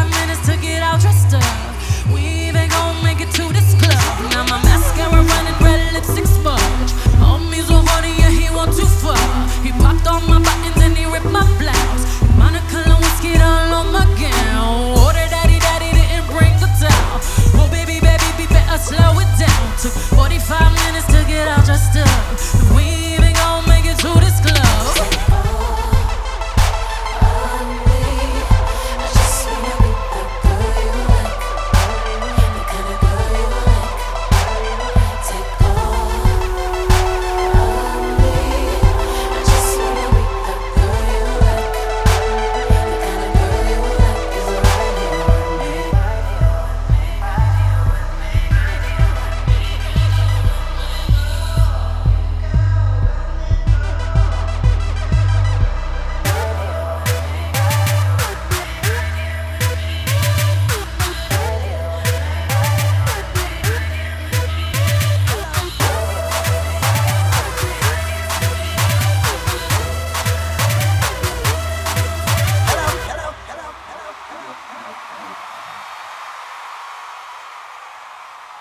minutes to get all dressed up. We even gon' make it to this club. Now my mascara running, red lipstick smudge. Homies so funny, yeah, he want too far. He popped all my buttons and he ripped my blouse.